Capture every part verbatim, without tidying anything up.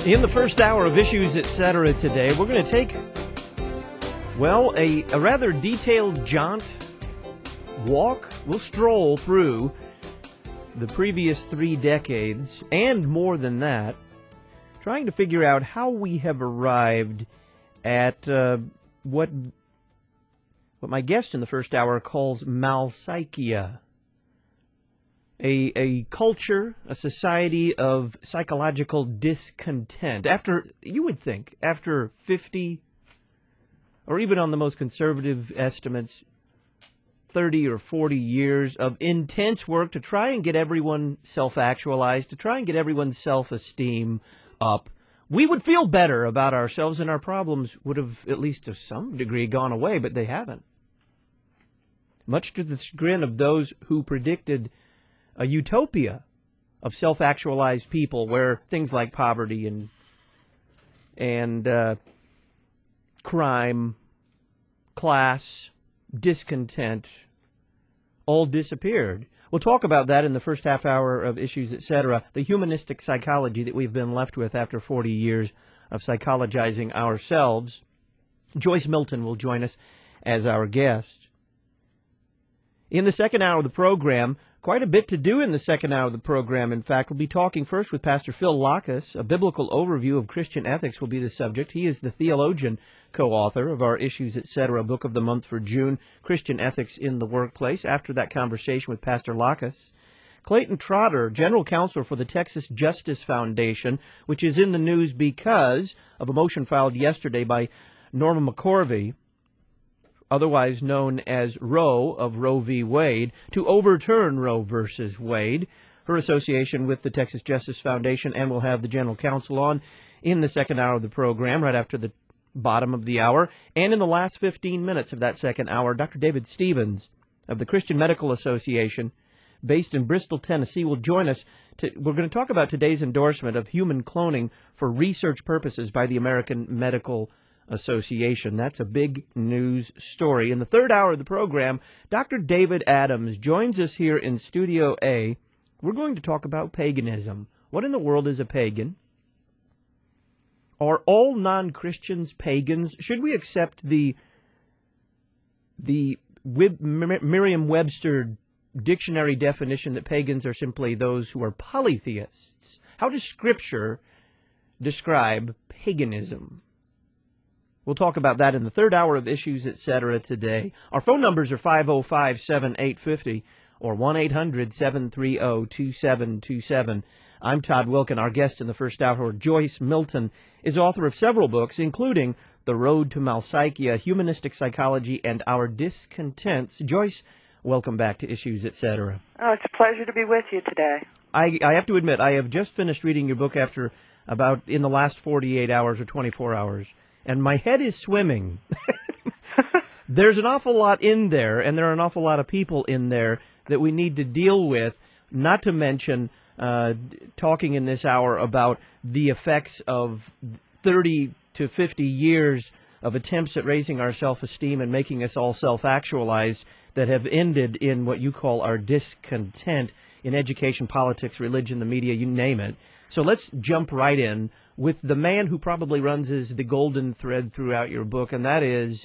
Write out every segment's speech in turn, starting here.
In the first hour of Issues Etc. today, we're going to take, well, a, a rather detailed jaunt, walk, we'll stroll through the previous three decades, and more than that, trying to figure out how we have arrived at uh, what, what my guest in the first hour calls Malpsychia. A, a culture, a society of psychological discontent. After, you would think, after fifty, or even on the most conservative estimates, thirty or forty years of intense work to try and get everyone self-actualized, to try and get everyone's self-esteem up, we would feel better about ourselves and our problems would have, at least to some degree, gone away, but they haven't. Much to the chagrin of those who predicted a utopia of self-actualized people where things like poverty and and uh, crime, class, discontent all disappeared. We'll talk about that in the first half hour of Issues Etc., the humanistic psychology that we've been left with after forty years of psychologizing ourselves. Joyce Milton will join us as our guest. In the second hour of the program, quite a bit to do in the second hour of the program. In fact, we'll be talking first with Pastor Phil Lackas. A biblical overview of Christian ethics will be the subject. He is the theologian co-author of our Issues Etc. book of the month for June, Christian Ethics in the Workplace. After that conversation with Pastor Lackas, Clayton Trotter, general counsel for the Texas Justice Foundation, which is in the news because of a motion filed yesterday by Norma McCorvey, otherwise known as Roe of Roe v. Wade, to overturn Roe versus Wade. Her association with the Texas Justice Foundation, and we'll have the general counsel on in the second hour of the program, right after the bottom of the hour. And in the last fifteen minutes of that second hour, Doctor David Stevens of the Christian Medical Association, based in Bristol, Tennessee, will join us. To, we're going to talk about today's endorsement of human cloning for research purposes by the American Medical Association. That's a big news story. In the third hour of the program, Doctor David Adams joins us here in Studio A. We're going to talk about paganism. What in the world is a pagan? Are all non-Christians pagans? Should we accept the the Merriam-Webster dictionary definition that pagans are simply those who are polytheists? How does Scripture describe paganism? We'll talk about that in the third hour of Issues Etc. today. Our phone numbers are five oh five, seven eight five oh or one eight hundred, seven three zero, two seven two seven. I'm Todd Wilken. Our guest in the first hour, Joyce Milton, is author of several books, including The Road to Malpsychia, Humanistic Psychology, and Our Discontents. Joyce, welcome back to Issues Etc. Oh, it's a pleasure to be with you today. I, I have to admit, I have just finished reading your book after about in the last forty-eight hours or twenty-four hours. And my head is swimming. There's an awful lot in there, and there are an awful lot of people in there that we need to deal with, not to mention uh, talking in this hour about the effects of thirty to fifty years of attempts at raising our self-esteem and making us all self-actualized that have ended in what you call our discontent in education, politics, religion, the media, you name it. So let's jump right in with the man who probably runs as the golden thread throughout your book, and that is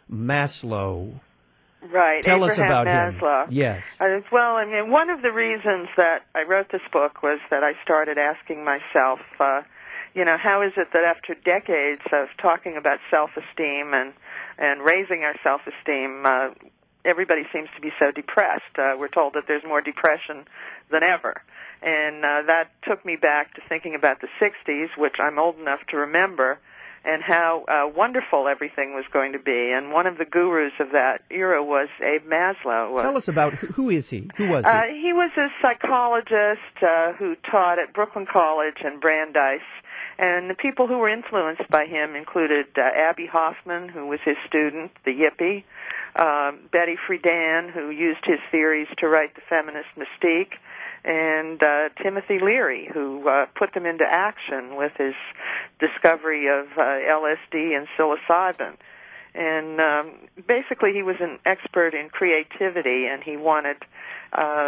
Maslow. Right. Tell Abraham us about Maslow. him. Yes. Uh, well, I mean, one of the reasons that I wrote this book was that I started asking myself, uh, you know, how is it that after decades of talking about self-esteem and, and raising our self-esteem, uh, everybody seems to be so depressed. Uh, we're told that there's more depression than ever. And uh, that took me back to thinking about the sixties, which I'm old enough to remember, and how uh, wonderful everything was going to be. And one of the gurus of that era was Abe Maslow. Tell us about, who is he? Who was he? Uh, he was a psychologist uh, who taught at Brooklyn College and Brandeis. And the people who were influenced by him included uh, Abby Hoffman, who was his student, the Yippie, uh, Betty Friedan, who used his theories to write The Feminist Mystique, and uh, Timothy Leary, who uh, put them into action with his discovery of uh, L S D and psilocybin. And um, basically he was an expert in creativity, and he wanted uh,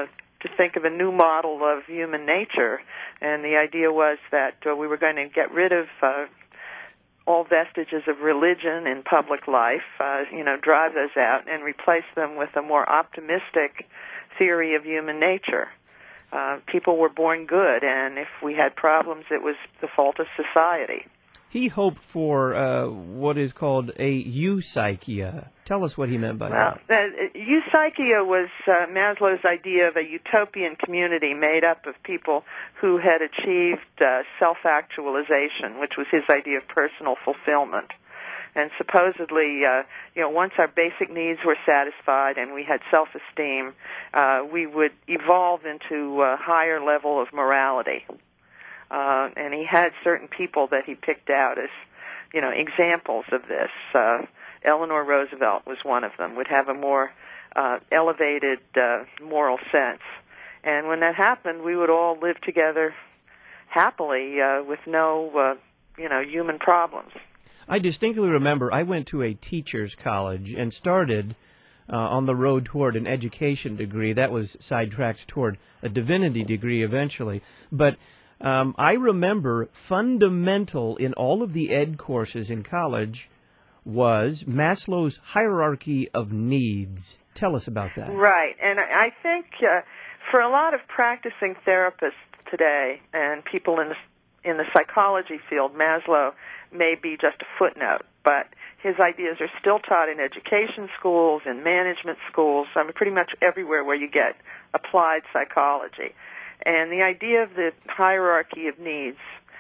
to think of a new model of human nature, and the idea was that uh, we were going to get rid of uh, all vestiges of religion in public life, uh, you know, drive those out and replace them with a more optimistic theory of human nature. Uh, people were born good, and if we had problems, it was the fault of society. He hoped for uh, what is called a eupsychia. Tell us what he meant by well, that. Uh, eupsychia was uh, Maslow's idea of a utopian community made up of people who had achieved uh, self-actualization, which was his idea of personal fulfillment. And supposedly, uh, you know, once our basic needs were satisfied and we had self-esteem, uh, we would evolve into a higher level of morality. Uh, and he had certain people that he picked out as, you know, examples of this. Uh, Eleanor Roosevelt was one of them, would have a more uh, elevated uh, moral sense. And when that happened, we would all live together happily uh, with no, uh, you know, human problems. I distinctly remember I went to a teacher's college and started uh, on the road toward an education degree. That was sidetracked toward a divinity degree eventually. But um, I remember fundamental in all of the ed courses in college was Maslow's hierarchy of needs. Tell us about that. Right. And I think uh, for a lot of practicing therapists today and people in the in the psychology field, Maslow may be just a footnote, but his ideas are still taught in education schools, in management schools, I mean, pretty much everywhere where you get applied psychology. And the idea of the hierarchy of needs,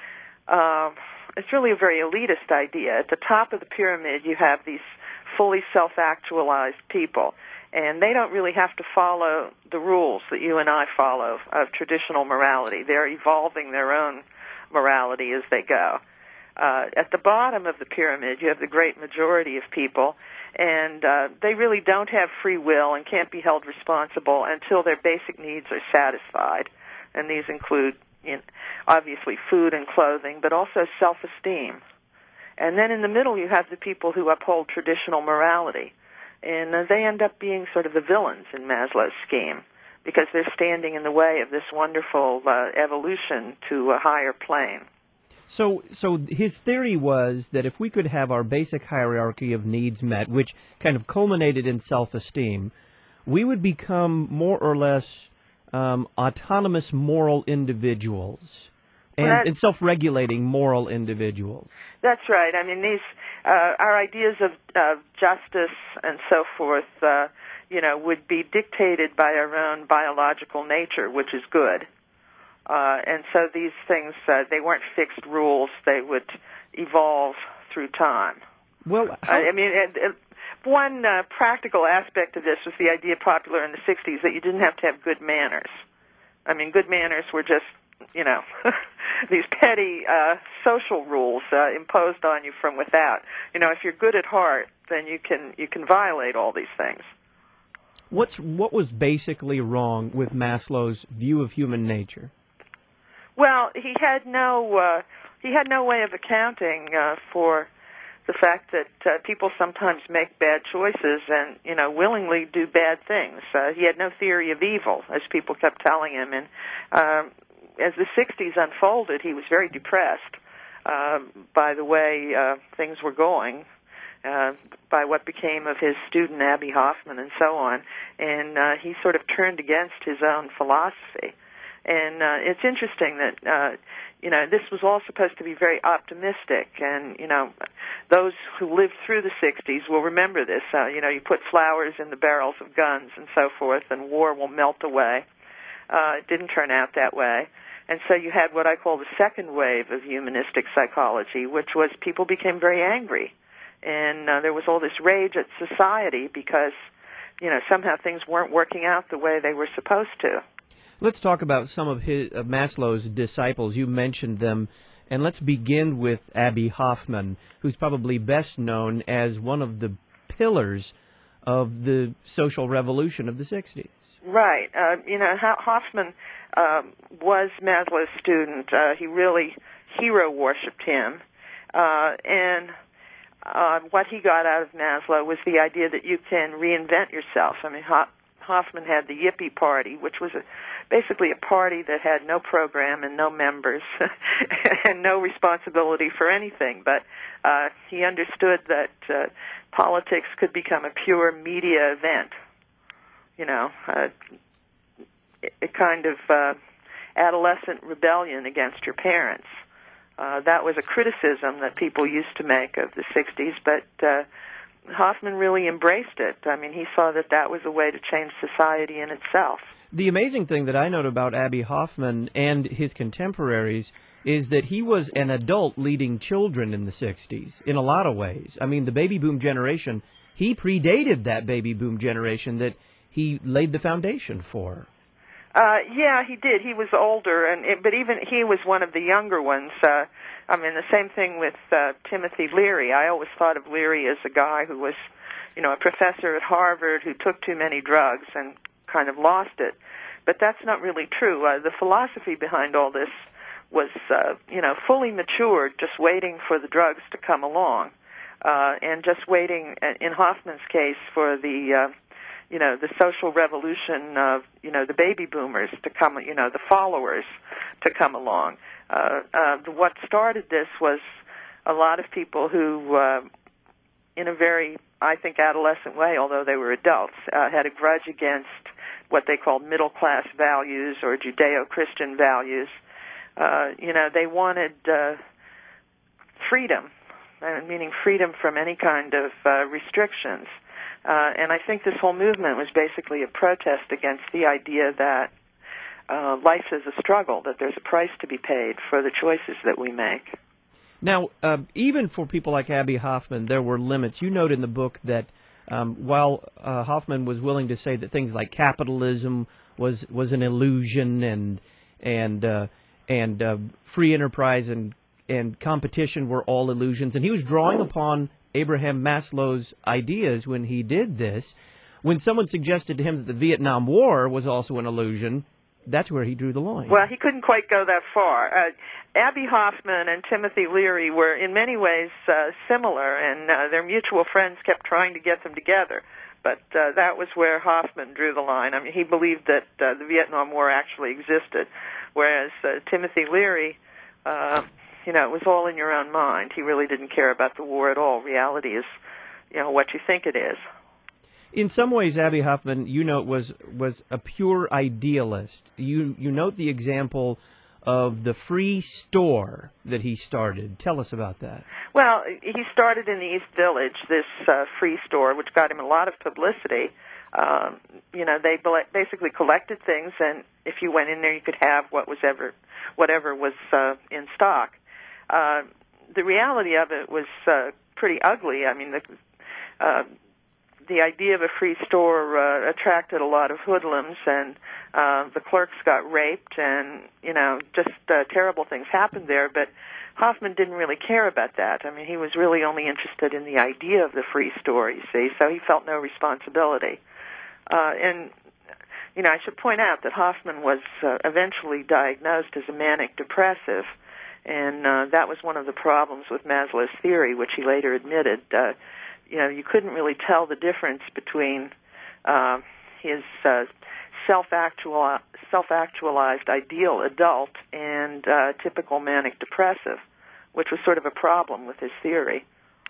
uh, it's really a very elitist idea. At the top of the pyramid, you have these fully self-actualized people, and they don't really have to follow the rules that you and I follow of traditional morality. They're evolving their own morality as they go. Uh, at the bottom of the pyramid, you have the great majority of people, and uh, they really don't have free will and can't be held responsible until their basic needs are satisfied. And these include, you know, obviously, food and clothing, but also self-esteem. And then in the middle, you have the people who uphold traditional morality, and uh, they end up being sort of the villains in Maslow's scheme, because they're standing in the way of this wonderful uh, evolution to a higher plane. So, so his theory was that if we could have our basic hierarchy of needs met, which kind of culminated in self-esteem, we would become more or less um, autonomous moral individuals and, well, and self-regulating moral individuals. That's right. I mean, these uh, our ideas of uh, justice and so forth, uh, you know, would be dictated by our own biological nature, which is good. Uh, and so these things, uh, they weren't fixed rules. They would evolve through time. Well, how... I mean, it, it, one uh, practical aspect of this was the idea popular in the sixties that you didn't have to have good manners. I mean, good manners were just, you know, these petty uh, social rules uh, imposed on you from without. You know, if you're good at heart, then you can you can violate all these things. What's what was basically wrong with Maslow's view of human nature? Well, he had no uh, he had no way of accounting uh, for the fact that uh, people sometimes make bad choices and, you know, willingly do bad things. Uh, he had no theory of evil, as people kept telling him. And um, as the sixties unfolded, he was very depressed uh, by the way uh, things were going, uh, by what became of his student Abbie Hoffman and so on. And uh, he sort of turned against his own philosophy. And uh, it's interesting that, uh, you know, this was all supposed to be very optimistic. And, you know, those who lived through the sixties will remember this. Uh, you know, you put flowers in the barrels of guns and so forth, and war will melt away. Uh, it didn't turn out that way. And so you had what I call the second wave of humanistic psychology, which was people became very angry. And uh, there was all this rage at society because, you know, somehow things weren't working out the way they were supposed to. Let's talk about some of his uh, Maslow's disciples. You mentioned them, and let's begin with Abbie Hoffman, who's probably best known as one of the pillars of the social revolution of the sixties. Right. Uh, you know, Hoffman um, was Maslow's student. Uh, he really hero worshipped him, uh, and uh, what he got out of Maslow was the idea that you can reinvent yourself. I mean, Ho- Hoffman had the Yippie Party, which was a, basically a party that had no program and no members and no responsibility for anything. But uh, he understood that uh, politics could become a pure media event, you know, uh, a kind of uh, adolescent rebellion against your parents. Uh, that was a criticism that people used to make of the sixties, but uh, Hoffman really embraced it. I mean, he saw that that was a way to change society in itself. The amazing thing that I note about Abbie Hoffman and his contemporaries is that he was an adult leading children in the sixties in a lot of ways. I mean, the baby boom generation, he predated that baby boom generation that he laid the foundation for. Uh, yeah, he did. He was older, and it, but even he was one of the younger ones. Uh, I mean, the same thing with uh, Timothy Leary. I always thought of Leary as a guy who was, you know, a professor at Harvard who took too many drugs and kind of lost it. But that's not really true. Uh, the philosophy behind all this was, uh, you know, fully matured, just waiting for the drugs to come along, uh, and just waiting, in Hoffman's case, for the uh, you know, the social revolution of, you know, the baby boomers to come, you know, the followers to come along. Uh, uh, what started this was a lot of people who, uh, in a very, I think, adolescent way, although they were adults, uh, had a grudge against what they called middle-class values or Judeo-Christian values. Uh, you know, they wanted uh, freedom, meaning freedom from any kind of uh, restrictions. Uh, and I think this whole movement was basically a protest against the idea that uh, life is a struggle, that there's a price to be paid for the choices that we make. Now, uh, even for people like Abbie Hoffman, there were limits. You note in the book that um, while uh, Hoffman was willing to say that things like capitalism was was an illusion and and uh, and uh, free enterprise and and competition were all illusions, and he was drawing upon Abraham Maslow's ideas when he did this. When someone suggested to him that the Vietnam War was also an illusion, that's where he drew the line. Well, he couldn't quite go that far. Uh, Abbie Hoffman and Timothy Leary were in many ways uh, similar, and uh, their mutual friends kept trying to get them together. But uh, that was where Hoffman drew the line. I mean, he believed that uh, the Vietnam War actually existed, whereas uh, Timothy Leary, uh, you know, it was all in your own mind. He really didn't care about the war at all. Reality is, you know, what you think it is. In some ways, Abbie Hoffman, you note, was was a pure idealist. You you note the example of the free store that he started. Tell us about that. Well, he started in the East Village, this uh, free store, which got him a lot of publicity. Um, you know, they basically collected things, and if you went in there, you could have what was ever, whatever was uh, in stock. Uh, the reality of it was uh, pretty ugly. I mean, the uh, the idea of a free store uh, attracted a lot of hoodlums, and uh, the clerks got raped, and, you know, just uh, terrible things happened there. But Hoffman didn't really care about that. I mean, he was really only interested in the idea of the free store, you see, so he felt no responsibility. Uh, and, you know, I should point out that Hoffman was uh, eventually diagnosed as a manic depressive, and uh, that was one of the problems with Maslow's theory, which he later admitted. Uh, you know, you couldn't really tell the difference between uh, his uh, self-actual, self-actualized ideal adult and uh, typical manic depressive, which was sort of a problem with his theory.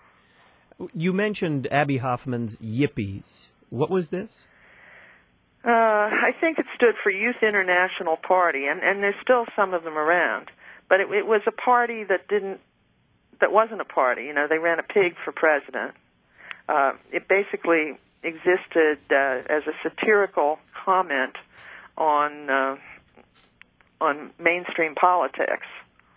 You mentioned Abbie Hoffman's Yippies. What was this? Uh, I think it stood for Youth International Party, and, and there's still some of them around. But it, it was a party that didn't, that wasn't a party. You know, they ran a pig for president. Uh, it basically existed uh, as a satirical comment on uh, on mainstream politics.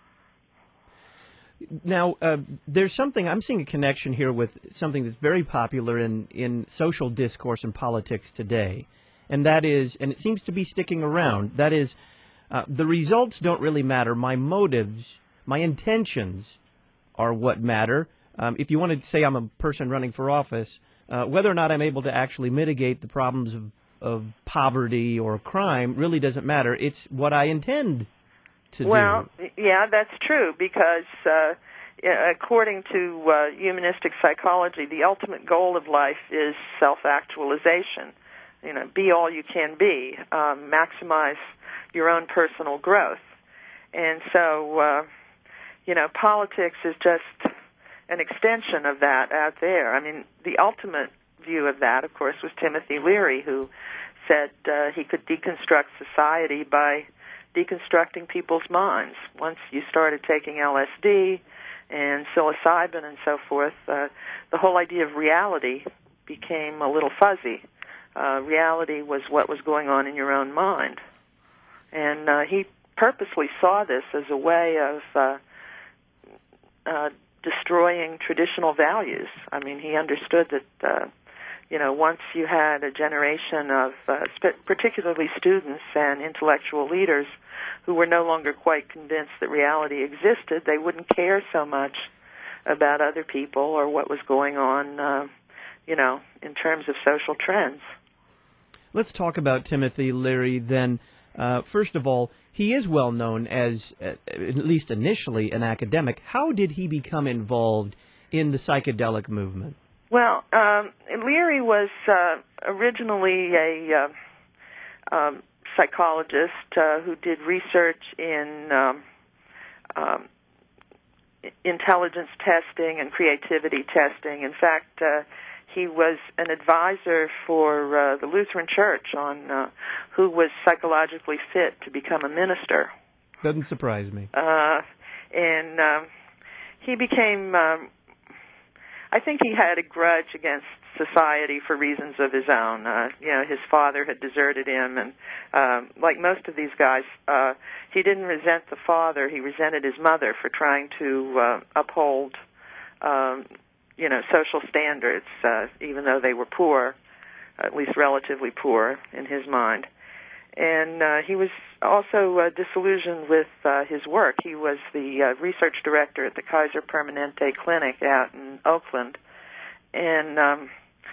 Now, uh, there's something, I'm seeing a connection here with something that's very popular in, in social discourse and politics today, and that is, and it seems to be sticking around, that is, uh, the results don't really matter. My motives, my intentions are what matter. Um, if you want to say I'm a person running for office, uh, whether or not I'm able to actually mitigate the problems of, of poverty or crime really doesn't matter. It's what I intend to well, do. Well, yeah, that's true, because uh, according to uh, humanistic psychology, the ultimate goal of life is self-actualization. you know, be all you can be, um, maximize your own personal growth. And so, uh, you know, politics is just an extension of that out there. I mean, the ultimate view of that, of course, was Timothy Leary, who said uh, he could deconstruct society by deconstructing people's minds. Once you started taking L S D and psilocybin and so forth, uh, the whole idea of reality became a little fuzzy. Uh, reality was what was going on in your own mind. And uh, he purposely saw this as a way of uh, uh, destroying traditional values. I mean, he understood that, uh, you know, once you had a generation of uh, sp- particularly students and intellectual leaders who were no longer quite convinced that reality existed, they wouldn't care so much about other people or what was going on, uh, you know, in terms of social trends. Let's talk about Timothy Leary then. Uh, first of all, he is well known as, uh, at least initially, an academic. How did he become involved in the psychedelic movement? Well, um, Leary was uh, originally a uh, um, psychologist uh, who did research in um, um, intelligence testing and creativity testing. In fact, uh, he was an advisor for uh, the Lutheran Church on uh, who was psychologically fit to become a minister. Doesn't surprise me. Uh, and um, he became, um, I think he had a grudge against society for reasons of his own. Uh, you know, his father had deserted him, and um, like most of these guys, uh, he didn't resent the father. He resented his mother for trying to uh, uphold um, you know, social standards, uh, even though they were poor, at least relatively poor in his mind. And uh, he was also uh, disillusioned with uh, his work. He was the uh, research director at the Kaiser Permanente Clinic out in Oakland, and um,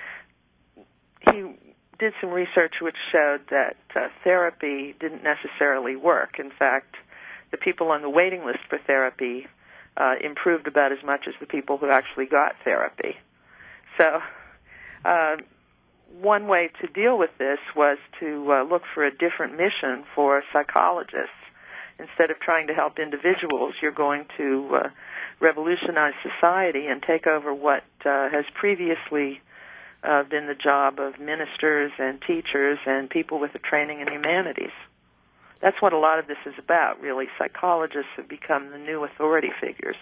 he did some research which showed that uh, therapy didn't necessarily work. In fact, the people on the waiting list for therapy Uh, improved about as much as the people who actually got therapy. So uh, one way to deal with this was to uh, look for a different mission for psychologists. Instead of trying to help individuals, you're going to uh, revolutionize society and take over what uh, has previously uh, been the job of ministers and teachers and people with a training in humanities. That's what a lot of this is about, really. Psychologists have become the new authority figures.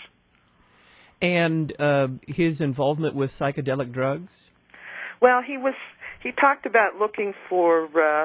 And uh, his involvement with psychedelic drugs? Well, he was. He talked about looking for uh,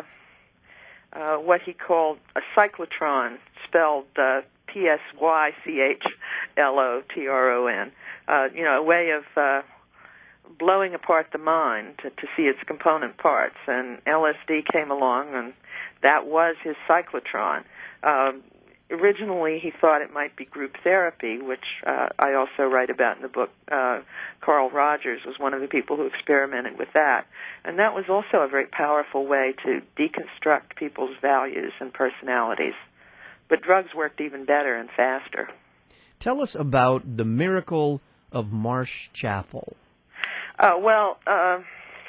uh, what he called a cyclotron, spelled uh, P S Y C H L O T R O N. Uh, you know, a way of uh, blowing apart the mind to, to see its component parts. And L S D came along, and that was his cyclotron. Um, originally, he thought it might be group therapy, which uh, I also write about in the book. Uh, Carl Rogers was one of the people who experimented with that. And that was also a very powerful way to deconstruct people's values and personalities. But drugs worked even better and faster. Tell us about the miracle of Marsh Chapel. Uh, well, uh,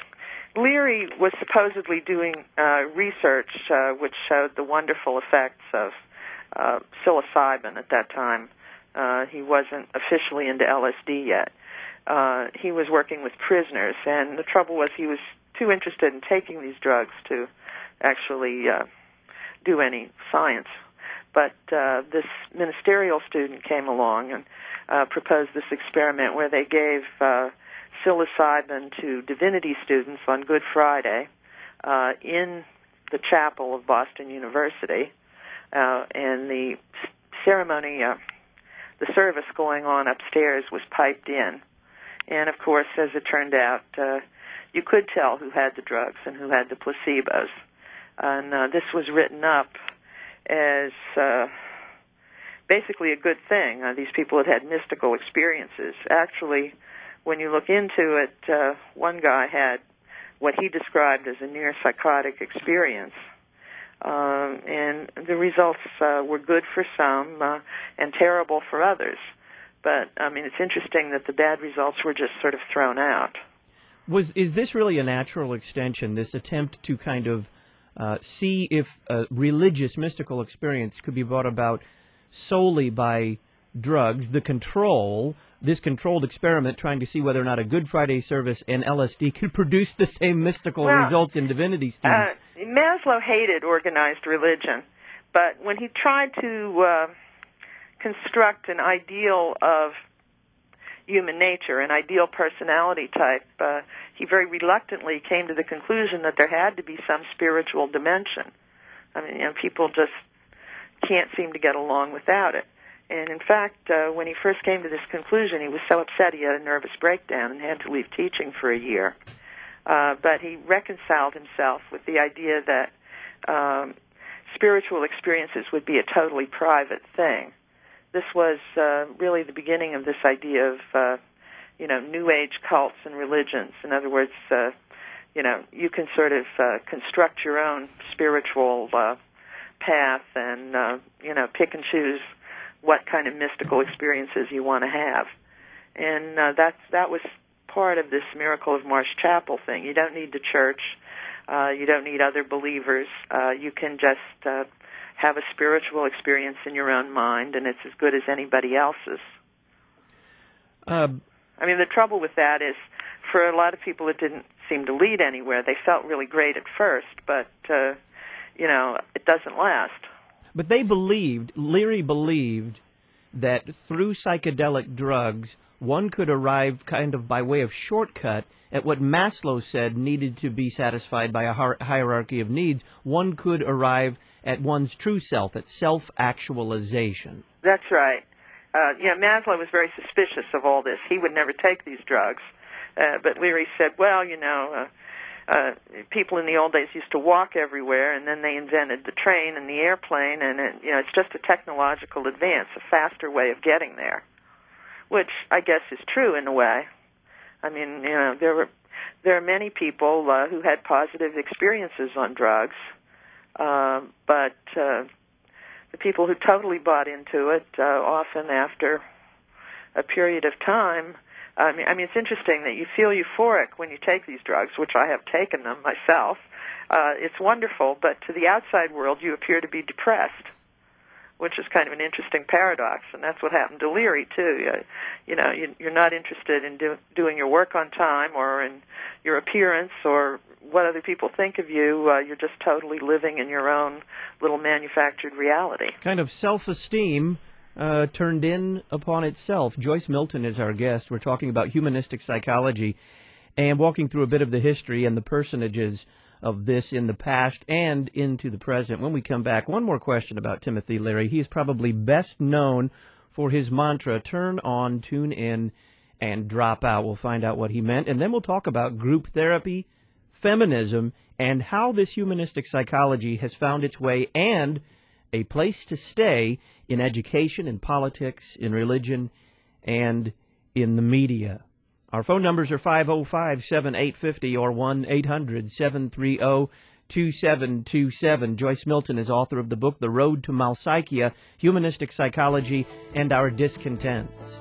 Leary was supposedly doing uh, research uh, which showed the wonderful effects of uh, psilocybin at that time. Uh, he wasn't officially into L S D yet. Uh, he was working with prisoners, and the trouble was he was too interested in taking these drugs to actually uh, do any science. But uh, this ministerial student came along and uh, proposed this experiment where they gave uh, psilocybin to divinity students on Good Friday uh, in the chapel of Boston University, uh, and the ceremony, uh, the service going on upstairs was piped in. And, of course, as it turned out, uh, you could tell who had the drugs and who had the placebos. And uh, this was written up as uh, basically a good thing. Uh, these people had had mystical experiences. Actually, when you look into it, uh, one guy had what he described as a near-psychotic experience. Um, and the results uh, were good for some uh, and terrible for others. But, I mean, it's interesting that the bad results were just sort of thrown out. Was is this really a natural extension, this attempt to kind of uh, see if a religious, mystical experience could be brought about solely by drugs, the control, this controlled experiment trying to see whether or not a Good Friday service and L S D could produce the same mystical well, results in divinity students? Uh, Maslow hated organized religion, but when he tried to uh, construct an ideal of human nature, an ideal personality type, uh, he very reluctantly came to the conclusion that there had to be some spiritual dimension. I mean, you know, people just can't seem to get along without it. And in fact, uh, when he first came to this conclusion, he was so upset he had a nervous breakdown and had to leave teaching for a year. Uh, but he reconciled himself with the idea that um, spiritual experiences would be a totally private thing. This was uh, really the beginning of this idea of, uh, you know, New Age cults and religions. In other words, uh, you know, you can sort of uh, construct your own spiritual uh, path and, uh, you know, pick and choose what kind of mystical experiences you want to have. And uh, that's, that was part of this Miracle of Marsh Chapel thing. You don't need the church. Uh, you don't need other believers. Uh, you can just uh, have a spiritual experience in your own mind, and it's as good as anybody else's. Uh, I mean, the trouble with that is, for a lot of people, it didn't seem to lead anywhere. They felt really great at first, but, uh, you know, it doesn't last. But they believed, Leary believed, that through psychedelic drugs, one could arrive kind of by way of shortcut at what Maslow said needed to be satisfied by a hierarchy of needs. One could arrive at one's true self, at self-actualization. That's right. Uh, you know, Maslow was very suspicious of all this. He would never take these drugs. Uh, but Leary said, well, you know, uh, uh, people in the old days used to walk everywhere, and then they invented the train and the airplane, and, it, you know, it's just a technological advance, a faster way of getting there, which I guess is true in a way. I mean, you know, there were there are many people uh, who had positive experiences on drugs, uh, but uh, the people who totally bought into it, uh, often after a period of time, I mean, I mean, it's interesting that you feel euphoric when you take these drugs, which I have taken them myself. Uh, it's wonderful, but to the outside world, you appear to be depressed, which is kind of an interesting paradox, and that's what happened to Leary, too. Uh, you know, you, you're not interested in do, doing your work on time or in your appearance or what other people think of you. Uh, you're just totally living in your own little manufactured reality. Kind of self-esteem uh, turned in upon itself. Joyce Milton is our guest. We're talking about humanistic psychology and walking through a bit of the history and the personages of this in the past and into the present. When we come back, one more question about Timothy Leary. He is probably best known for his mantra, turn on, tune in, and drop out. We'll find out what he meant, and then we'll talk about group therapy, feminism, and how this humanistic psychology has found its way and a place to stay in education, in politics, in religion, and in the media. Our phone numbers are five oh five, seven eight five oh or one eight hundred, seven three oh, two seven two seven. Joyce Milton is author of the book The Road to Malpsychia, Humanistic Psychology, and Our Discontents.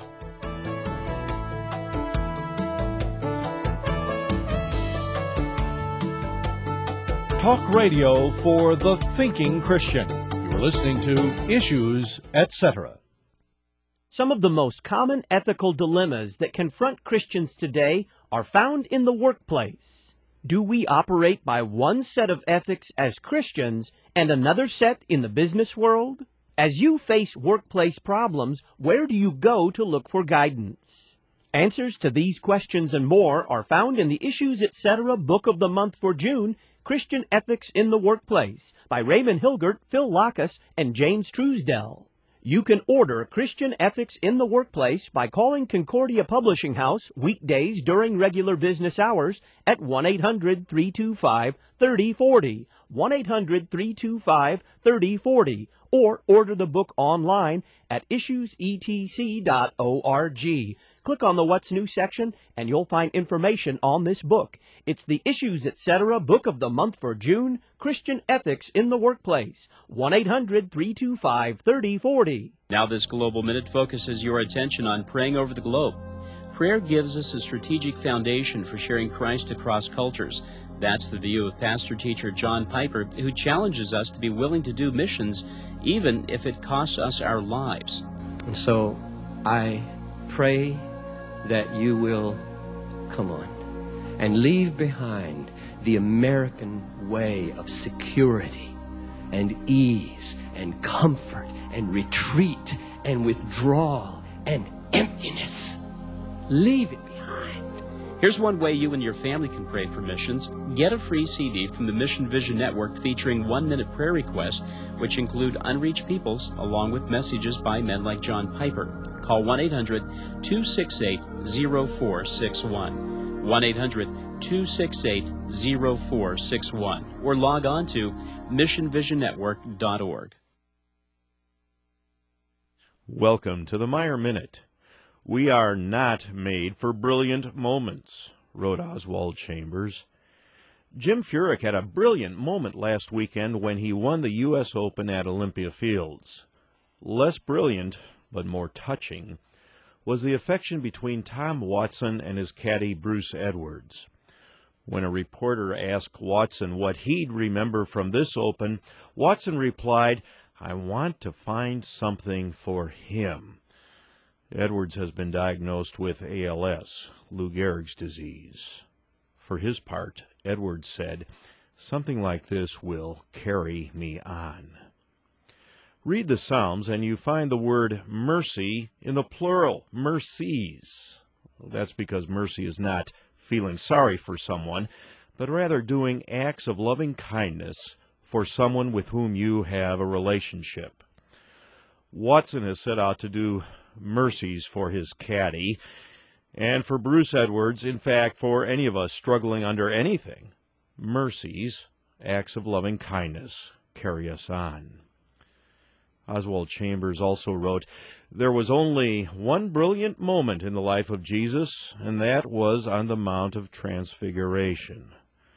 Talk radio for the thinking Christian. You're listening to Issues, et cetera. Some of the most common ethical dilemmas that confront Christians today are found in the workplace. Do we operate by one set of ethics as Christians and another set in the business world? As you face workplace problems, where do you go to look for guidance? Answers to these questions and more are found in the Issues, et cetera Book of the Month for June, Christian Ethics in the Workplace, by Raymond Hilgert, Phil Lackas, and James Truesdell. You can order Christian Ethics in the Workplace by calling Concordia Publishing House weekdays during regular business hours at one eight hundred, three two five, three oh four oh, one eight hundred, three two five, three oh four oh, or order the book online at issues e t c dot org. Click on the What's New section and you'll find information on this book. It's the Issues, et cetera Book of the Month for June, Christian Ethics in the Workplace, one eight hundred, three two five, three oh four oh. Now this Global Minute focuses your attention on praying over the globe. prayer gives us a strategic foundation for sharing Christ across cultures. That's the view of pastor-teacher John Piper, who challenges us to be willing to do missions even if it costs us our lives. And so I pray that you will come on and leave behind the American way of security and ease and comfort and retreat and withdrawal and emptiness. Leave it behind. Here's one way you and your family can pray for missions. Get a free C D from the Mission Vision Network featuring one-minute prayer requests, which include unreached peoples, along with messages by men like John Piper. Call one eight hundred, two six eight, zero four six one. one eight hundred, two six eight, zero four six one. Or log on to mission vision network dot org. Welcome to the Meyer Minute. We are not made for brilliant moments, wrote Oswald Chambers. Jim Furyk had a brilliant moment last weekend when he won the U S Open at Olympia Fields. Less brilliant, but more touching, was the affection between Tom Watson and his caddy Bruce Edwards. When a reporter asked Watson what he'd remember from this Open, Watson replied, "I want to find something for him." Edwards has been diagnosed with A L S, Lou Gehrig's disease. For his part, Edwards said, "Something like this will carry me on." Read the Psalms and you find the word mercy in the plural, mercies. Well, that's because mercy is not feeling sorry for someone, but rather doing acts of loving kindness for someone with whom you have a relationship. Watson has set out to do mercies for his caddy, and for Bruce Edwards, in fact, for any of us struggling under anything, mercies, acts of loving kindness, carry us on. Oswald Chambers also wrote, "There was only one brilliant moment in the life of Jesus, and that was on the Mount of Transfiguration."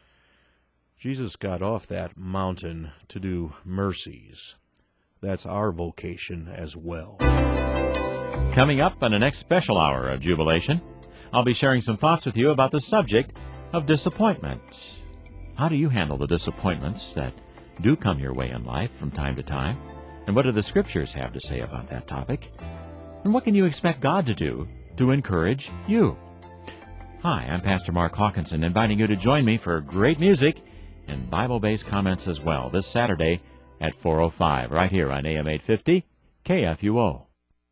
Jesus got off that mountain to do mercies. That's our vocation as well. Coming up on the next special hour of Jubilation, I'll be sharing some thoughts with you about the subject of disappointment. How do you handle the disappointments that do come your way in life from time to time? And what do the Scriptures have to say about that topic? And what can you expect God to do to encourage you? Hi, I'm Pastor Mark Hawkinson, inviting you to join me for great music and Bible-based comments as well this Saturday at four oh five, right here on A M eight fifty K F U O.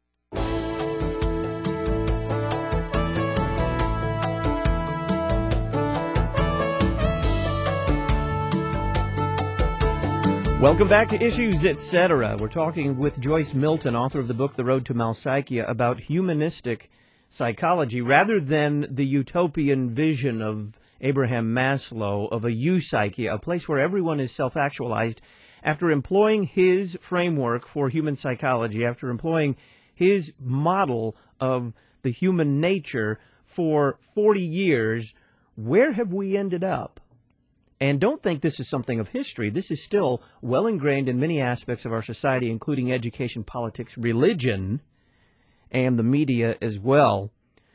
Welcome back to Issues, et cetera. We're talking with Joyce Milton, author of the book The Road to Malpsychia, about humanistic psychology rather than the utopian vision of Abraham Maslow of a eupsyche, a place where everyone is self-actualized. After employing his framework for human psychology, after employing his model of the human nature for forty years, where have we ended up? And don't think this is something of history. This is still well ingrained in many aspects of our society, including education, politics, religion, and the media as well.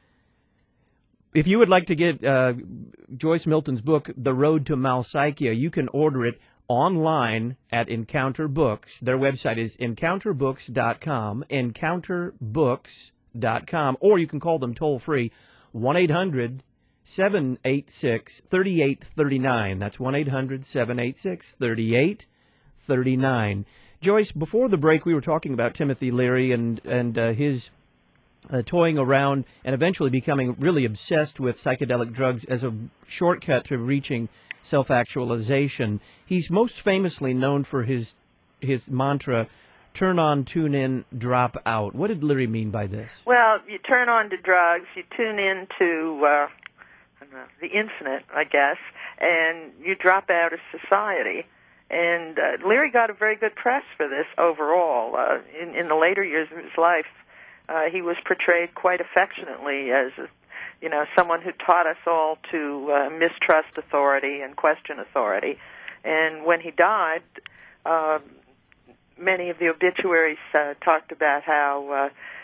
If you would like to get uh, Joyce Milton's book, The Road to Malpsychia, you can order it online at Encounter Books. Their website is encounter books dot com, encounter books dot com, or you can call them toll-free, one eight hundred seven eight six three eight three nine. That's one eight hundred seven eight six three eight three nine. Joyce, before the break, we were talking about Timothy Leary and, and uh, his uh, toying around and eventually becoming really obsessed with psychedelic drugs as a shortcut to reaching self-actualization. He's most famously known for his his mantra, turn on, tune in, drop out. What did Leary mean by this? Well, you turn on to drugs, you tune in to uh, I don't know, the infinite, I guess, and you drop out of society. And uh, Leary got a very good press for this overall. Uh, in, in the later years of his life, uh, he was portrayed quite affectionately as a, you know, someone who taught us all to uh, mistrust authority and question authority. And when he died, uh, many of the obituaries uh, talked about how uh,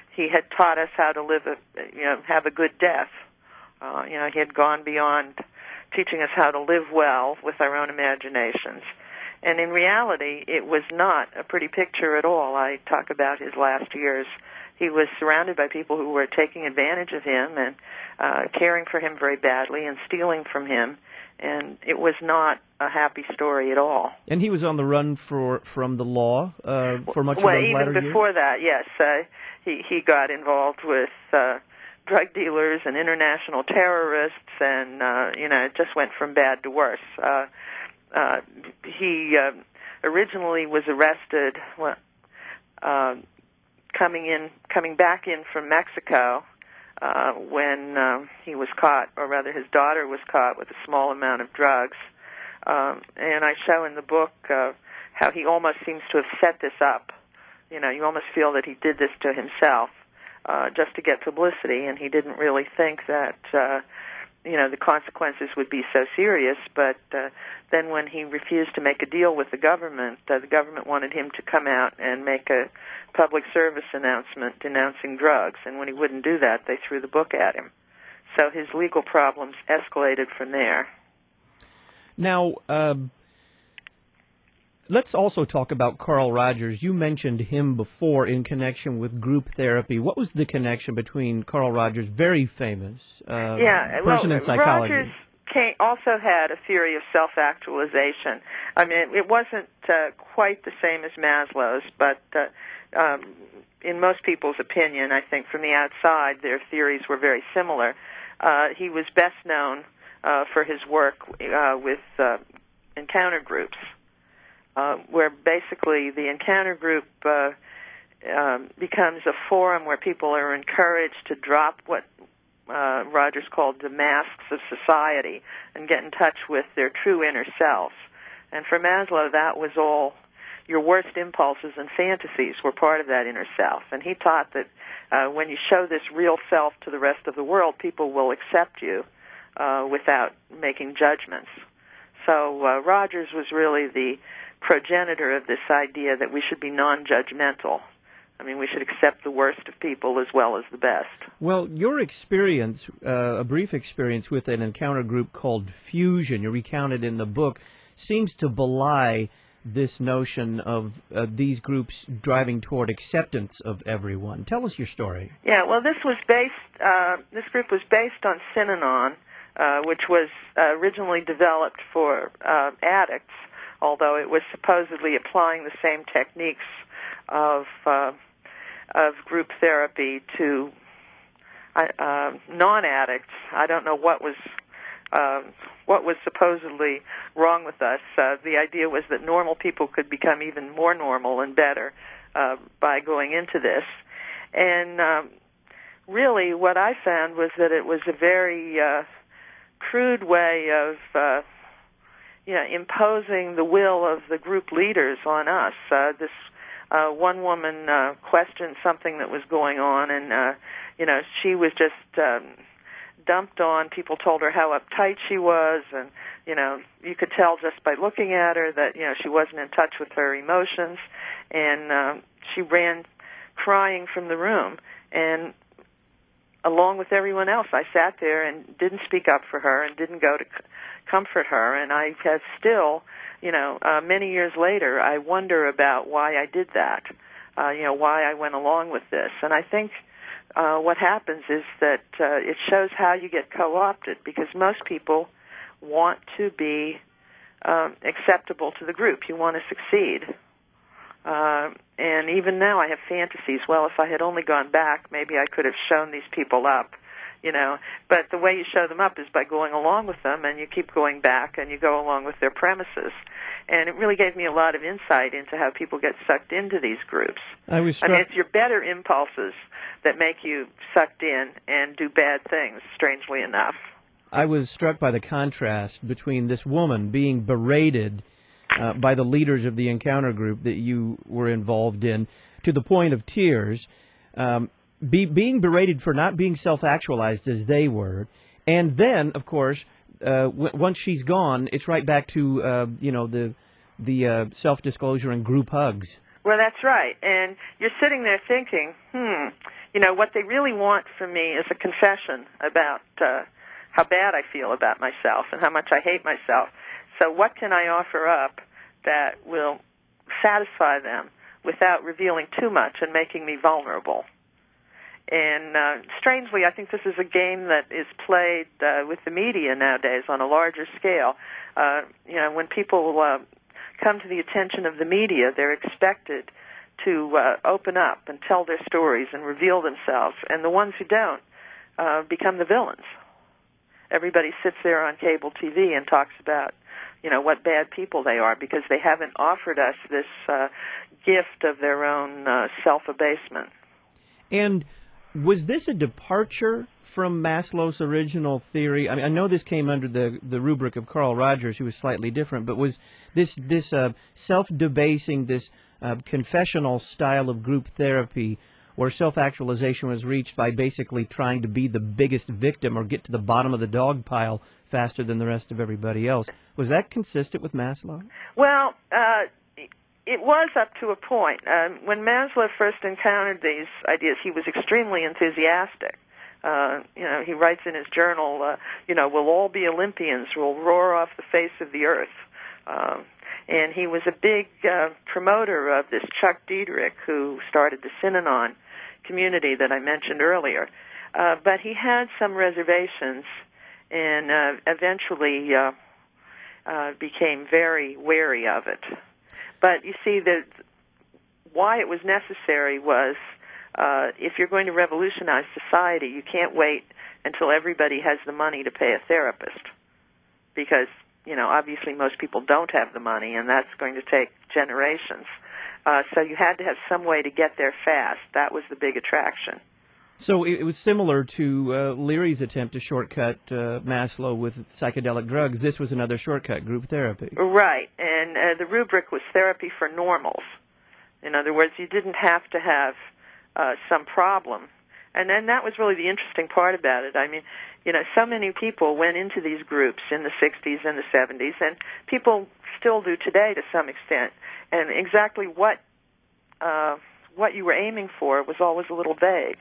he had taught us how to live, a, you know, have a good death. Uh, you know, he had gone beyond teaching us how to live well with our own imaginations. And in reality, it was not a pretty picture at all. I talk about his last years. He was surrounded by people who were taking advantage of him and uh, caring for him very badly and stealing from him. And it was not a happy story at all. And he was on the run for from the law uh, for much well, of those latter years? Well, even before years? that, yes. Uh, he, he got involved with uh, drug dealers and international terrorists, and, uh, you know, it just went from bad to worse. Uh, uh, he uh, originally was arrested well, uh, coming in, coming back in from Mexico uh, when uh, he was caught, or rather his daughter was caught with a small amount of drugs. Um, and I show in the book uh, how he almost seems to have set this up. You know, you almost feel that he did this to himself uh, just to get publicity, and he didn't really think that, uh, you know, the consequences would be so serious. But uh, then when he refused to make a deal with the government, uh, the government wanted him to come out and make a public service announcement denouncing drugs. And when he wouldn't do that, they threw the book at him. So his legal problems escalated from there. Now, uh, let's also talk about Carl Rogers. You mentioned him before in connection with group therapy. What was the connection between Carl Rogers, very famous uh, yeah, person well, in psychology? Rogers came, also had a theory of self-actualization. I mean, it wasn't uh, quite the same as Maslow's, but uh, um, in most people's opinion, I think from the outside, their theories were very similar. Uh, he was best known Uh, for his work uh, with uh, encounter groups, uh, where basically the encounter group uh, um, becomes a forum where people are encouraged to drop what uh, Rogers called the masks of society and get in touch with their true inner selves. And for Maslow, that was all. Your worst impulses and fantasies were part of that inner self. And he taught that uh, when you show this real self to the rest of the world, people will accept you Uh, without making judgments. So uh, Rogers was really the progenitor of this idea that we should be non-judgmental. I mean, we should accept the worst of people as well as the best. Well, your experience, uh, a brief experience with an encounter group called Fusion, you recounted in the book, seems to belie this notion of uh, these groups driving toward acceptance of everyone. Tell us your story. Yeah, well, this was based, uh, this group was based on Synanon, Uh, which was uh, originally developed for uh, addicts, although it was supposedly applying the same techniques of uh, of group therapy to uh, non-addicts. I don't know what was uh, what was supposedly wrong with us. Uh, the idea was that normal people could become even more normal and better uh, by going into this. And um, really, what I found was that it was a very uh, crude way of, uh, you know, imposing the will of the group leaders on us. Uh, this uh, one woman uh, questioned something that was going on, and uh, you know, she was just um, dumped on. People told her how uptight she was, and you know, you could tell just by looking at her that you know she wasn't in touch with her emotions, and uh, she ran crying from the room. And along with everyone else, I sat there and didn't speak up for her and didn't go to c- comfort her. And I have still, you know, uh, many years later, I wonder about why I did that, uh, you know, why I went along with this. And I think uh, what happens is that uh, it shows how you get co-opted, because most people want to be um, acceptable to the group. You want to succeed. Uh, and even now I have fantasies. Well, if I had only gone back, maybe I could have shown these people up, you know. But the way you show them up is by going along with them, and you keep going back, and you go along with their premises. And it really gave me a lot of insight into how people get sucked into these groups. I was struck- I mean, it's your better impulses that make you sucked in and do bad things, strangely enough. I was struck by the contrast between this woman being berated Uh, by the leaders of the encounter group that you were involved in, to the point of tears, um, be, being berated for not being self-actualized as they were, and then, of course, uh, w- once she's gone, it's right back to uh, you know the the uh, self-disclosure and group hugs. Well, that's right, and you're sitting there thinking, hmm, you know, what they really want from me is a confession about uh, how bad I feel about myself and how much I hate myself. So what can I offer up that will satisfy them without revealing too much and making me vulnerable? And uh, strangely, I think this is a game that is played uh, with the media nowadays on a larger scale. Uh, you know, when people uh, come to the attention of the media, they're expected to uh, open up and tell their stories and reveal themselves, and the ones who don't uh, become the villains. Everybody sits there on cable T V and talks about, you know, what bad people they are because they haven't offered us this uh, gift of their own uh, self-abasement. And was this a departure from Maslow's original theory? I mean, I know this came under the, the rubric of Carl Rogers, who was slightly different, but was this this uh, self-debasing, this uh, confessional style of group therapy where self-actualization was reached by basically trying to be the biggest victim or get to the bottom of the dog pile faster than the rest of everybody else, was that consistent with Maslow? Well, uh, it was up to a point. Um, when Maslow first encountered these ideas, he was extremely enthusiastic. Uh, you know, he writes in his journal, uh, you know, we'll all be Olympians, we'll roar off the face of the earth. Um, and he was a big uh, promoter of this Chuck Diederich, who started the Synanon community that I mentioned earlier. Uh, but he had some reservations and uh, eventually uh, uh, became very wary of it. But you see, that why it was necessary was uh, if you're going to revolutionize society, you can't wait until everybody has the money to pay a therapist, because, you know, obviously most people don't have the money, and that's going to take generations. Uh, so you had to have some way to get there fast. That was the big attraction. So it was similar to uh, Leary's attempt to shortcut uh, Maslow with psychedelic drugs. This was another shortcut, group therapy. Right, and uh, the rubric was therapy for normals. In other words, you didn't have to have uh, some problem. And then that was really the interesting part about it. I mean, you know, so many people went into these groups in the sixties and the seventies, and people still do today to some extent. And exactly what uh, what you were aiming for was always a little vague.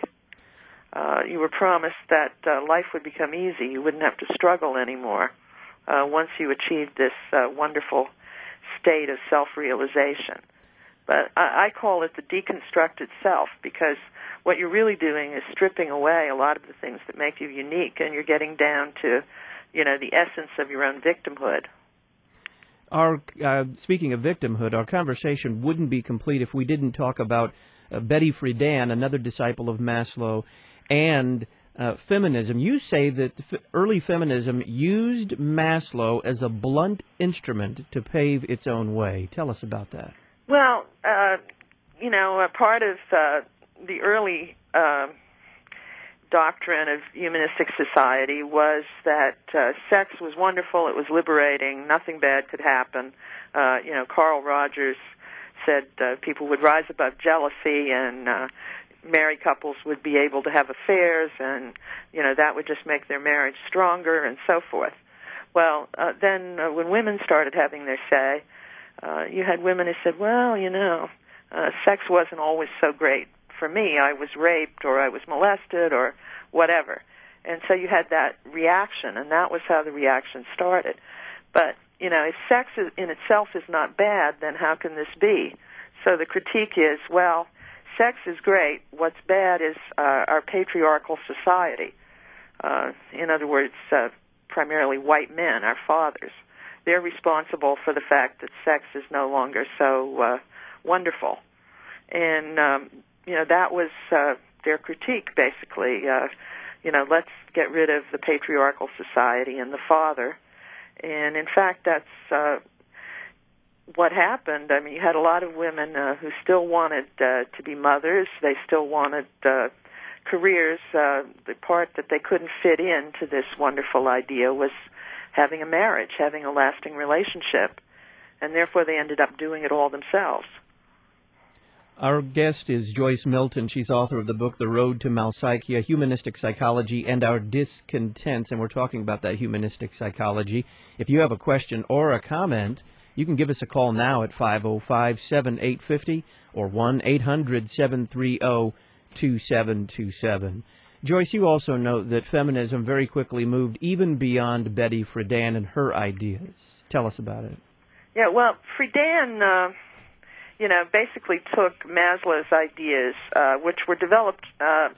Uh, you were promised that uh, life would become easy. You wouldn't have to struggle anymore uh, once you achieved this uh, wonderful state of self-realization. But I, I call it the deconstructed self, because what you're really doing is stripping away a lot of the things that make you unique, and you're getting down to, you know, the essence of your own victimhood. Our uh, speaking of victimhood, our conversation wouldn't be complete if we didn't talk about uh, Betty Friedan, another disciple of Maslow, and uh, feminism. You say that f- early feminism used Maslow as a blunt instrument to pave its own way. Tell us about that. Well, uh, you know, a part of uh, the early uh, doctrine of humanistic society was that uh, sex was wonderful, it was liberating, nothing bad could happen. Uh, you know, Carl Rogers said uh, people would rise above jealousy, and uh, married couples would be able to have affairs, and, you know, that would just make their marriage stronger, and so forth. Well, uh, then uh, when women started having their say, uh, you had women who said, well, you know, uh, sex wasn't always so great for me. I was raped, or I was molested, or whatever. And so you had that reaction, and that was how the reaction started. But, you know, if sex is, in itself is not bad, then how can this be? So the critique is, well, sex is great. What's bad is uh, our patriarchal society. Uh, in other words, uh, primarily white men, our fathers. They're responsible for the fact that sex is no longer so uh, wonderful. And, um, you know, that was uh, their critique, basically. Uh, you know, let's get rid of the patriarchal society and the father. And, in fact, that's uh, what happened. I mean, you had a lot of women uh, who still wanted uh, to be mothers. They still wanted uh, careers. Uh, the part that they couldn't fit into this wonderful idea was having a marriage, having a lasting relationship. And therefore, they ended up doing it all themselves. Our guest is Joyce Milton. She's author of the book, The Road to Malpsychia, Humanistic Psychology and Our Discontents, and we're talking about that humanistic psychology. If you have a question or a comment, you can give us a call now at five oh five, seven eight five oh or one eight hundred, seven three zero, two seven two seven. Joyce, you also note that feminism very quickly moved even beyond Betty Friedan and her ideas. Tell us about it. Yeah, well, Friedan, uh, you know, basically took Maslow's ideas, uh, which were developed uh,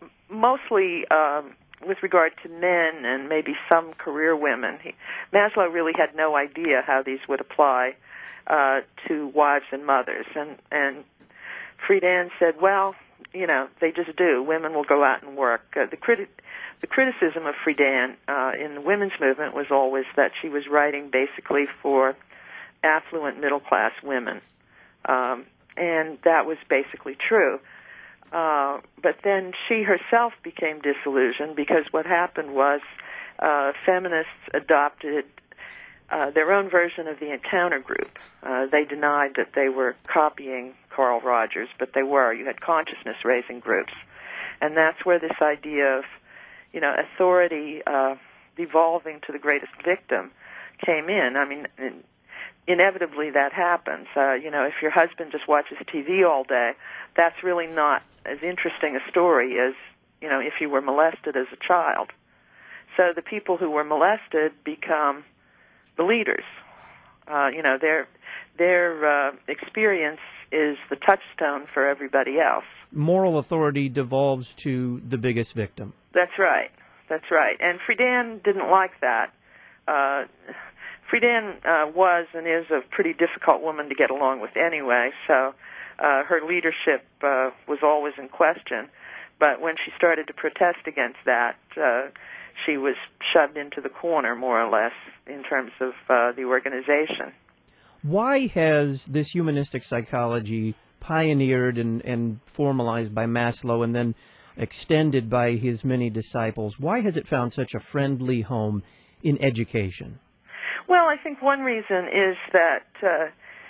mostly um, with regard to men and maybe some career women. He, Maslow really had no idea how these would apply uh, to wives and mothers. And, and Friedan said, well, you know, they just do. Women will go out and work. Uh, the, criti- the criticism of Friedan uh, in the women's movement was always that she was writing basically for affluent middle-class women. Um, and that was basically true. Uh, but then she herself became disillusioned because what happened was uh, feminists adopted uh, their own version of the encounter group. Uh, they denied that they were copying Carl Rogers, but they were. You had consciousness-raising groups. And that's where this idea of, you know, authority uh, devolving to the greatest victim came in. I mean, in, inevitably that happens. Uh, you know, if your husband just watches T V all day, that's really not as interesting a story as, you know, if you were molested as a child. So the people who were molested become the leaders. Uh, you know, their their uh, experience is the touchstone for everybody else. Moral authority devolves to the biggest victim. That's right. That's right. And Friedan didn't like that. Uh, Friedan uh, was and is a pretty difficult woman to get along with anyway, so uh, her leadership uh, was always in question. But when she started to protest against that, uh, she was shoved into the corner, more or less, in terms of uh, the organization. Why has this humanistic psychology pioneered and, and formalized by Maslow and then extended by his many disciples, why has it found such a friendly home in education? Well, I think one reason is that, uh,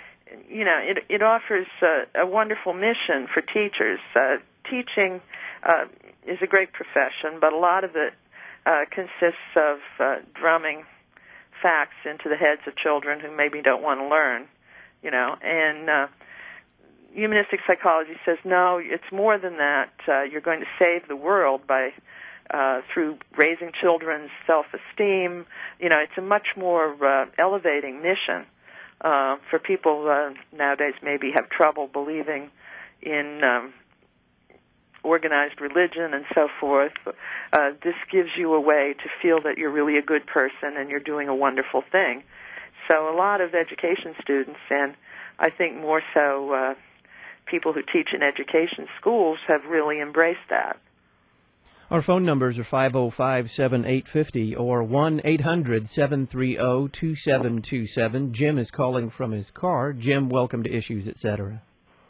you know, it, it offers uh, a wonderful mission for teachers. Uh, teaching uh, is a great profession, but a lot of it uh, consists of uh, drumming facts into the heads of children who maybe don't want to learn, you know, and uh, humanistic psychology says, no, it's more than that. Uh, you're going to save the world by uh, through raising children's self-esteem. You know, it's a much more uh, elevating mission uh, for people uh, nowadays maybe have trouble believing in um, organized religion and so forth. Uh, this gives you a way to feel that you're really a good person and you're doing a wonderful thing. So a lot of education students, and I think more so uh, people who teach in education schools, have really embraced that. Our phone numbers are five oh five, seven eight five oh or one eight hundred, seven three zero, two seven two seven. Jim is calling from his car. Jim, welcome to Issues, et cetera.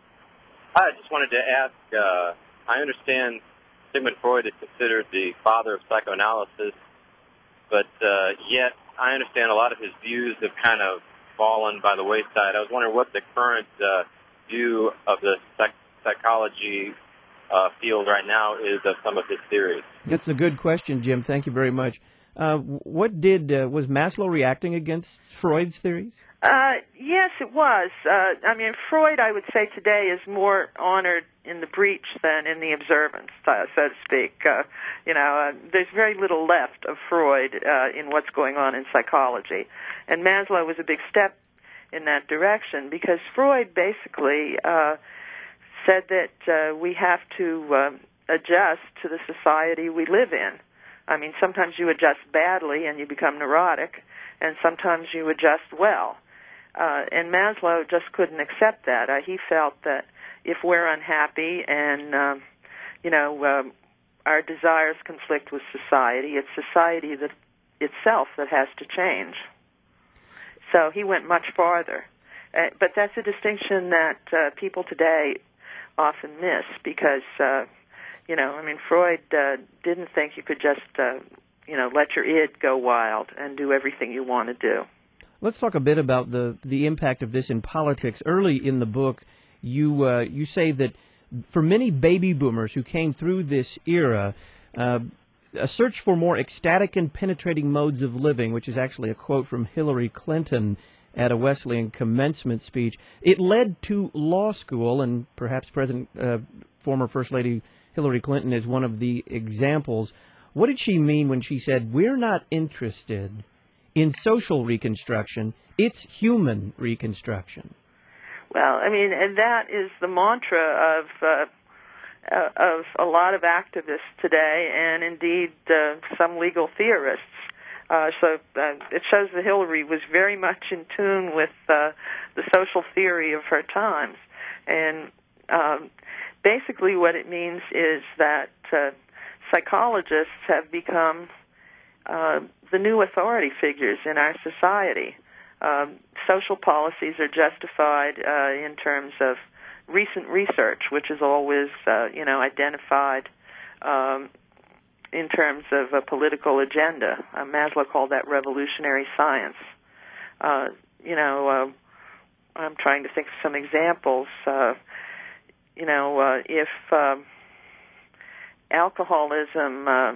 I just wanted to ask, uh, I understand Sigmund Freud is considered the father of psychoanalysis, but uh, yet I understand a lot of his views have kind of fallen by the wayside. I was wondering what the current uh, view of the psych- psychology uh, field right now is of some of his theories. That's a good question, Jim. Thank you very much. Uh, what did, uh, was Maslow reacting against Freud's theories? Uh, yes, it was. Uh, I mean, Freud, I would say today, is more honored in the breach than in the observance, uh, so to speak. Uh, you know, uh, there's very little left of Freud uh, in what's going on in psychology. And Maslow was a big step in that direction because Freud basically uh, said that uh, we have to uh, adjust to the society we live in. I mean, sometimes you adjust badly and you become neurotic, and sometimes you adjust well. Uh, and Maslow just couldn't accept that. Uh, he felt that if we're unhappy and, um, you know, um, our desires conflict with society, it's society that itself that has to change. So he went much farther. Uh, but that's a distinction that uh, people today often miss because, uh, you know, I mean, Freud uh, didn't think you could just, uh, you know, let your id go wild and do everything you want to do. Let's talk a bit about the, the impact of this in politics. Early in the book, you uh, you say that for many baby boomers who came through this era, uh, a search for more ecstatic and penetrating modes of living, which is actually a quote from Hillary Clinton at a Wesleyan commencement speech, it led to law school, and perhaps President, uh, former First Lady Hillary Clinton is one of the examples. What did she mean when she said, we're not interested in social reconstruction, it's human reconstruction? Well, I mean, and that is the mantra of uh, uh, of a lot of activists today, and indeed uh, some legal theorists. Uh, so uh, it shows that Hillary was very much in tune with uh, the social theory of her times. And um, basically what it means is that uh, psychologists have become uh, the new authority figures in our society. Um, social policies are justified uh, in terms of recent research, which is always, uh, you know, identified um, in terms of a political agenda. Uh, Maslow called that revolutionary science. Uh, you know, uh, I'm trying to think of some examples. Uh, you know, uh, if um, alcoholism uh,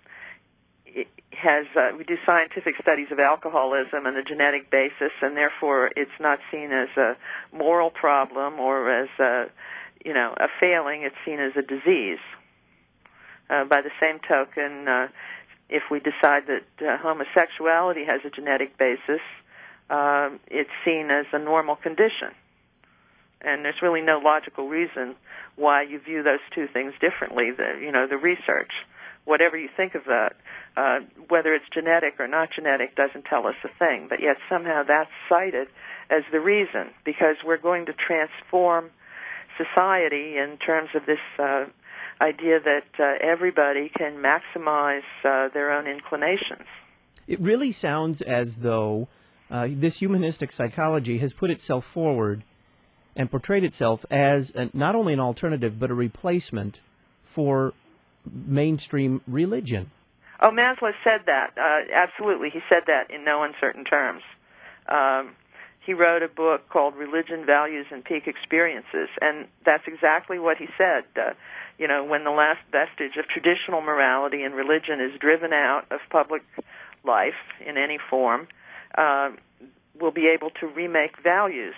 it has, uh, we do scientific studies of alcoholism and the genetic basis, and therefore it's not seen as a moral problem or as a, you know, a failing. It's seen as a disease. Uh, by the same token, uh, if we decide that uh, homosexuality has a genetic basis, uh, it's seen as a normal condition. And there's really no logical reason why you view those two things differently. The, you know, the research, whatever you think of that, uh, whether it's genetic or not genetic doesn't tell us a thing. But yet somehow that's cited as the reason, because we're going to transform society in terms of this uh, idea that uh, everybody can maximize uh, their own inclinations. It really sounds as though uh, this humanistic psychology has put itself forward and portrayed itself as a, not only an alternative but a replacement for mainstream religion. Oh, Maslow said that. Uh, absolutely. He said that in no uncertain terms. Um, he wrote a book called Religion, Values, and Peak Experiences, and that's exactly what he said. Uh, you know, when the last vestige of traditional morality and religion is driven out of public life in any form, uh, we'll be able to remake values.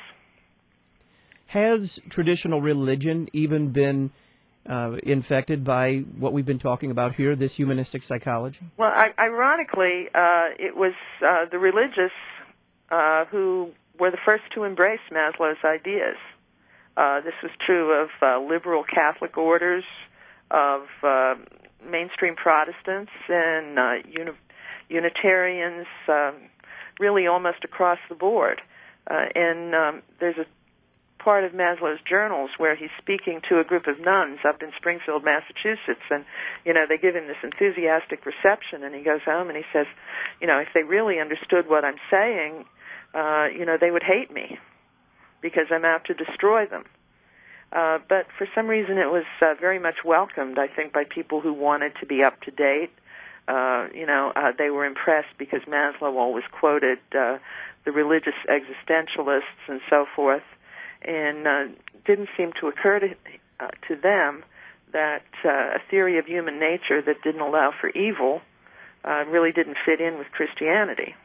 Has traditional religion even been uh, infected by what we've been talking about here, this humanistic psychology? Well, I, ironically, uh, it was uh, the religious uh, who were the first to embrace Maslow's ideas. Uh, this was true of uh, liberal Catholic orders, of uh, mainstream Protestants, and uh, uni- Unitarians, um, really almost across the board. Uh, and um, there's a part of Maslow's journals where he's speaking to a group of nuns up in Springfield, Massachusetts, and, you know, they give him this enthusiastic reception, and he goes home and he says, you know, if they really understood what I'm saying, uh, you know, they would hate me because I'm out to destroy them. Uh, but for some reason it was uh, very much welcomed, I think, by people who wanted to be up to date. Uh, you know, uh, they were impressed because Maslow always quoted uh, the religious existentialists and so forth, and uh, didn't seem to occur to, uh, to them that uh, a theory of human nature that didn't allow for evil uh, really didn't fit in with Christianity.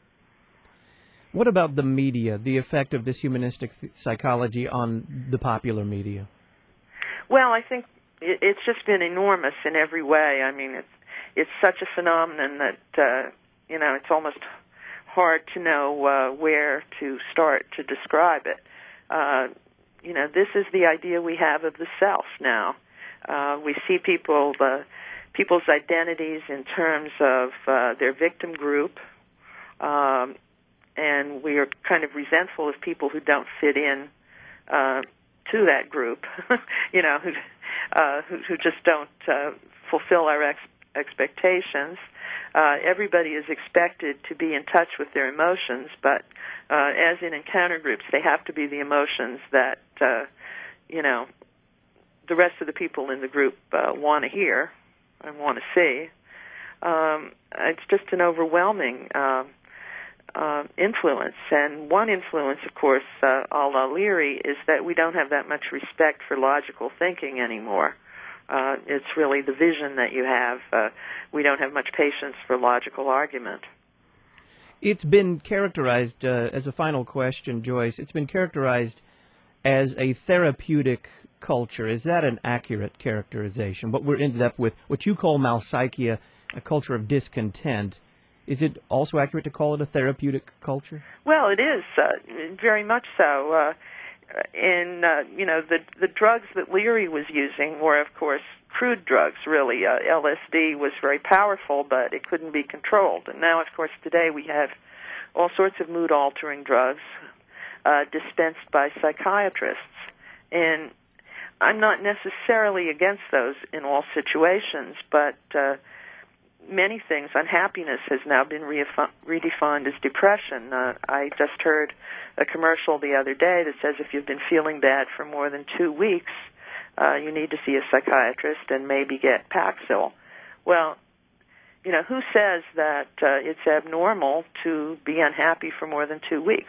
What about the media, the effect of this humanistic th- psychology on the popular media? Well, I think it, it's just been enormous in every way. I mean, it's, it's such a phenomenon that, uh, you know, it's almost hard to know uh, where to start to describe it. Uh, you know, this is the idea we have of the self now. Uh, we see people, uh, people's identities in terms of uh, their victim group, um, and we are kind of resentful of people who don't fit in uh, to that group, you know, who, uh, who, who just don't uh, fulfill our ex- expectations. Uh, everybody is expected to be in touch with their emotions, but uh, as in encounter groups, they have to be the emotions that, uh, you know, the rest of the people in the group uh, want to hear and want to see. Um, it's just an overwhelming uh, uh, influence. And one influence, of course, uh, a la Leary, is that we don't have that much respect for logical thinking anymore. Uh, it's really the vision that you have. Uh, we don't have much patience for logical argument. It's been characterized, uh, as a final question, Joyce, it's been characterized as a therapeutic culture. Is that an accurate characterization? What we're ended up with, what you call Malpsychia, a culture of discontent, is it also accurate to call it a therapeutic culture? Well, it is, uh, very much so. Uh, in, uh, you know, the, the drugs that Leary was using were, of course, crude drugs, really. Uh, L S D was very powerful, but it couldn't be controlled. And now, of course, today we have all sorts of mood-altering drugs uh, dispensed by psychiatrists. And I'm not necessarily against those in all situations, but uh, many things, unhappiness has now been redefi- redefined as depression. Uh, I just heard a commercial the other day that says if you've been feeling bad for more than two weeks, uh, you need to see a psychiatrist and maybe get Paxil. Well, you know, who says that uh, it's abnormal to be unhappy for more than two weeks?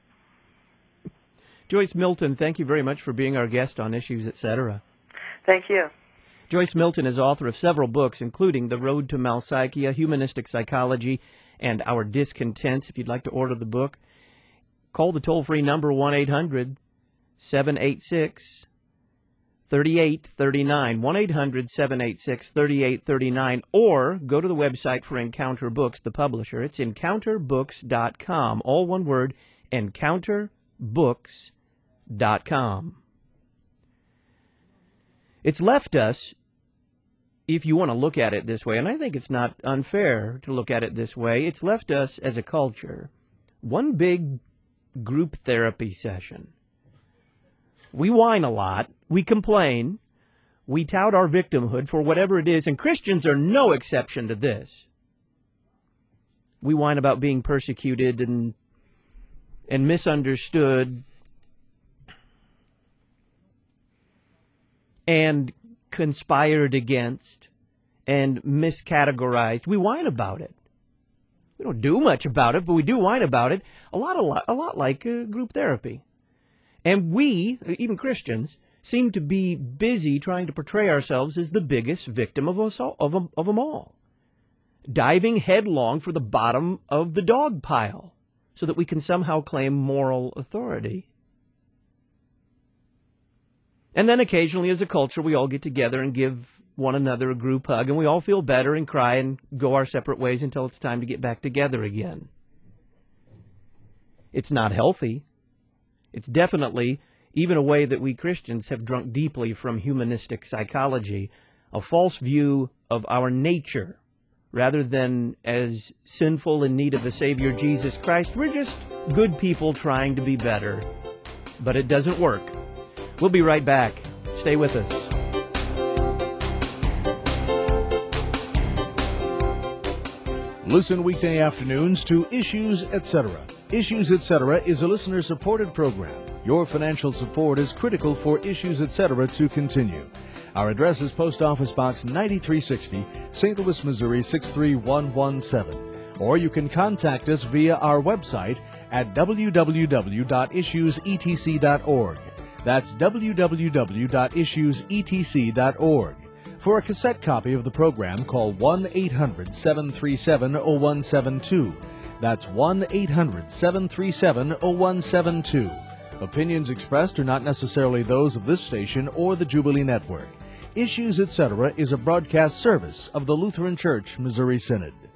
Joyce Milton, thank you very much for being our guest on Issues, et cetera. Thank you. Joyce Milton is author of several books, including The Road to Malpsychia, Humanistic Psychology, and Our Discontents. If you'd like to order the book, call the toll-free number one eight hundred seven eight six three eight three nine, one eight hundred seven eight six three eight three nine, or go to the website for Encounter Books, the publisher. It's encounter books dot com, all one word, encounter books dot com. It's left us, if you want to look at it this way, and I think it's not unfair to look at it this way, it's left us as a culture one big group therapy session. We whine a lot, we complain, we tout our victimhood for whatever it is, and Christians are no exception to this. We whine about being persecuted and and misunderstood and conspired against and miscategorized. We whine about it. We don't do much about it, but we do whine about it. A lot, a lot, a lot like uh, group therapy. And we, even Christians, seem to be busy trying to portray ourselves as the biggest victim of us all, of them, of them all, diving headlong for the bottom of the dog pile so that we can somehow claim moral authority. And then occasionally as a culture we all get together and give one another a group hug, and we all feel better and cry and go our separate ways until it's time to get back together again. It's not healthy. It's definitely even a way that we Christians have drunk deeply from humanistic psychology, a false view of our nature. Rather than as sinful in need of a Savior, Jesus Christ, we're just good people trying to be better. But it doesn't work. We'll be right back. Stay with us. Listen weekday afternoons to Issues, et cetera. Issues, et cetera is a listener-supported program. Your financial support is critical for Issues, et cetera to continue. Our address is Post Office Box ninety-three sixty, Saint Louis, Missouri six three one one seven. Or you can contact us via our website at w w w dot issues e t c dot org. That's w w w dot issues e t c dot org. For a cassette copy of the program, call one eight hundred seven three seven zero one seven two. That's one eight hundred seven three seven zero one seven two. Opinions expressed are not necessarily those of this station or the Jubilee Network. Issues, et cetera is a broadcast service of the Lutheran Church Missouri Synod.